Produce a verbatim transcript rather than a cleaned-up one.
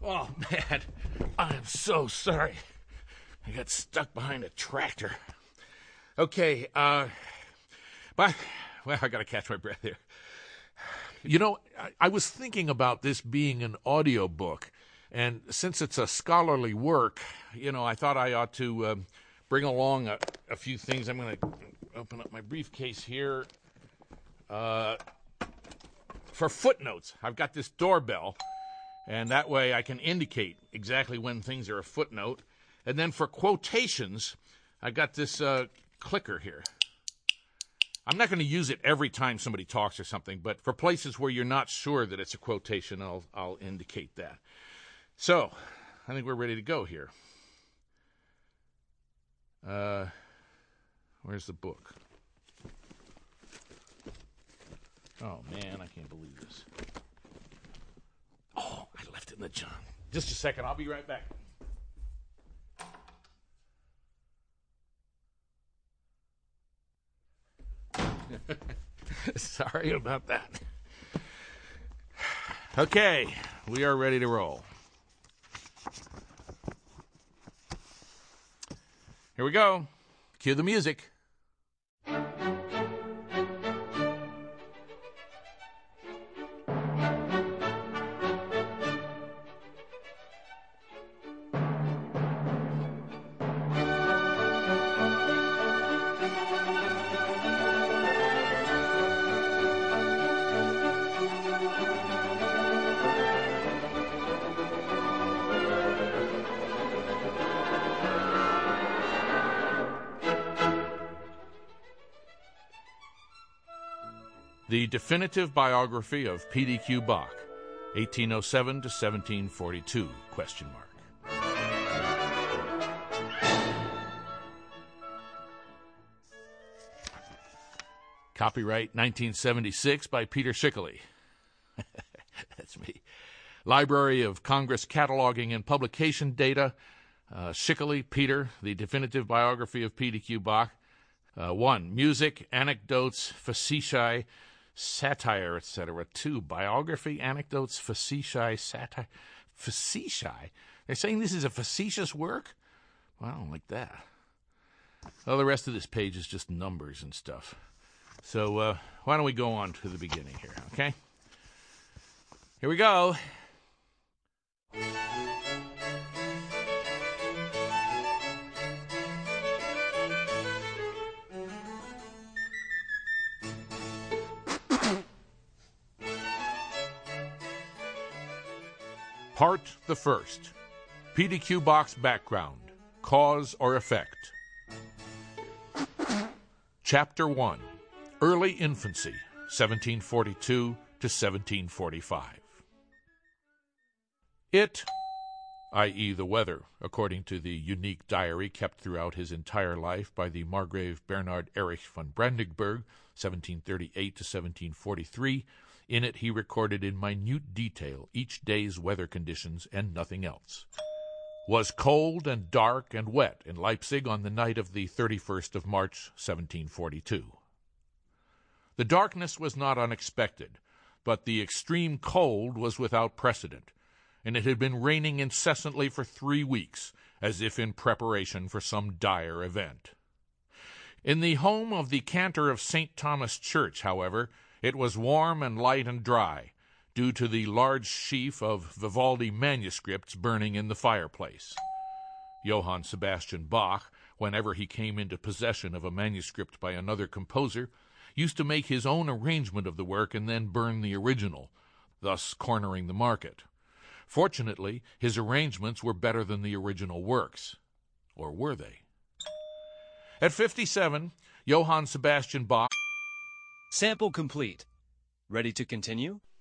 Oh, man, I'm so sorry. I got stuck behind a tractor. Okay, uh, but, well, I gotta catch my breath here. You know, I, I was thinking about this being an audio book, and since it's a scholarly work, you know, I thought I ought to uh, bring along a, a few things. I'm gonna open up my briefcase here. Uh, for footnotes, I've got this doorbell, and that way I can indicate exactly when things are a footnote. And then for quotations, I got this uh, clicker here. I'm not going to use it every time somebody talks or something, but for places where you're not sure that it's a quotation, I'll, I'll indicate that. So, I think we're ready to go here. Uh, where's the book? Oh, man, I can't believe this. Oh, I left it in the junk. Just a second, I'll be right back. Sorry about that. Okay, we are ready to roll. Here we go. Cue the music. The Definitive Biography of P D Q Bach, eighteen oh seven to seventeen forty-two, question mark. Copyright nineteen seventy-six by Peter Schickele. That's me. Library of Congress Cataloging and Publication Data. Uh, Schickele, Peter, The Definitive Biography of P D Q Bach. Uh, one, music, anecdotes, facetiae, satire, et cetera. Two, biography, anecdotes, facetiae, satire. Facetiae? They're saying this is a facetious work? Well, I don't like that. Well, the rest of this page is just numbers and stuff. So uh, why don't we go on to the beginning here, okay? Here we go. Part the first. P D Q Bach's background, cause or effect. Chapter one. Early infancy, seventeen forty-two to seventeen forty-five. It, that is the weather, according to the unique diary kept throughout his entire life by the Margrave Bernhard Erich von Brandenburg, seventeen thirty-eight to seventeen forty-three, in it he recorded in minute detail each day's weather conditions and nothing else. Was cold and dark and wet in Leipzig on the night of the thirty-first of March, seventeen forty-two. The darkness was not unexpected, but the extreme cold was without precedent, and it had been raining incessantly for three weeks, as if in preparation for some dire event. In the home of the cantor of Saint Thomas Church, however, it was warm and light and dry, due to the large sheaf of Vivaldi manuscripts burning in the fireplace. Johann Sebastian Bach, whenever he came into possession of a manuscript by another composer, used to make his own arrangement of the work and then burn the original, thus cornering the market. Fortunately, his arrangements were better than the original works. Or were they? At fifty-seven, Johann Sebastian Bach... Sample complete. Ready to continue?